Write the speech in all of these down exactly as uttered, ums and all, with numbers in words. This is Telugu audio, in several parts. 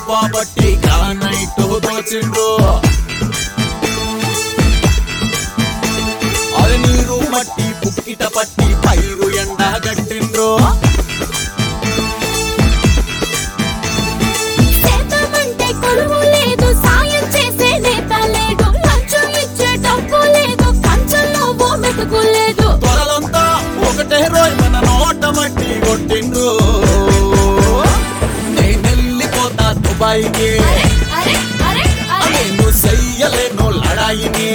డబ్బా బట్టి గ్రానైట్ దోచిండ్రు అది నీరు మట్టి పుక్కిట పట్టి పైరు ఎండ గట్టిండ్రు త్వరలంతా ఒకటే రోజు మన నోట మట్టి కొట్టిండ్రు నేనెళ్ళిపోతా దుబాయ్కి నేను చెయ్యలేను లడాయిని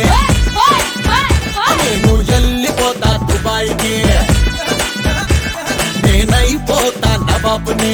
నేను వెళ్ళిపోతా దుబాయ్కి నేనైపోతా నవాబుని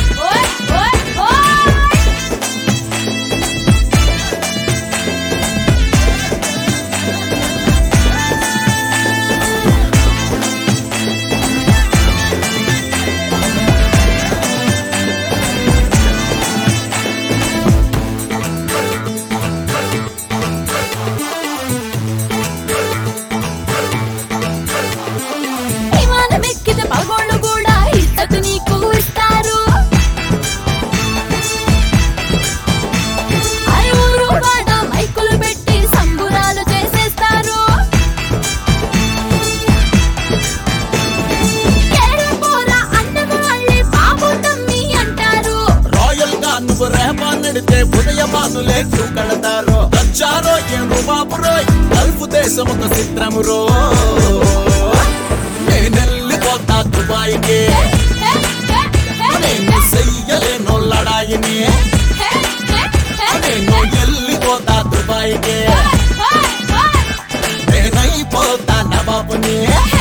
రేపనడితే ఉదయమానులే కడతారో వచ్చారో ఏను బాబురో గల్ఫ్ దేశం ఒక చిత్రమురో నేనెళ్ళిపోతా దుబాయ్కి నేను చెయ్యలేను లడాయిని నేను వెళ్ళిపోతా దుబాయ్కి నేనైపోతా నవాబుని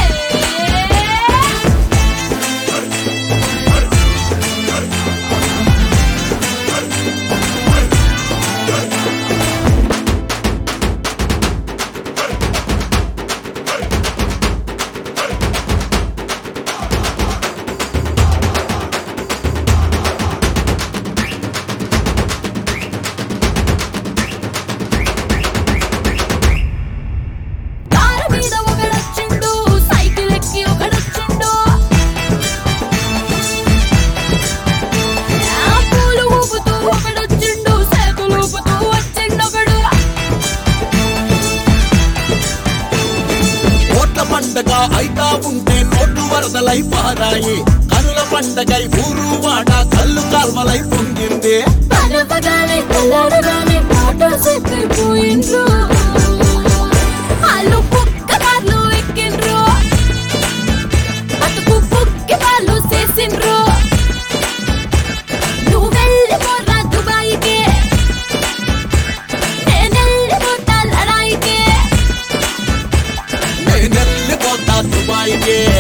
పండగ అయితా ఉంటే నోటు వరదలై పారాయి కనుల పండగై ఊరు వాడ కళ్ళు కాల్వలై పొంగింది దుబాయ్కి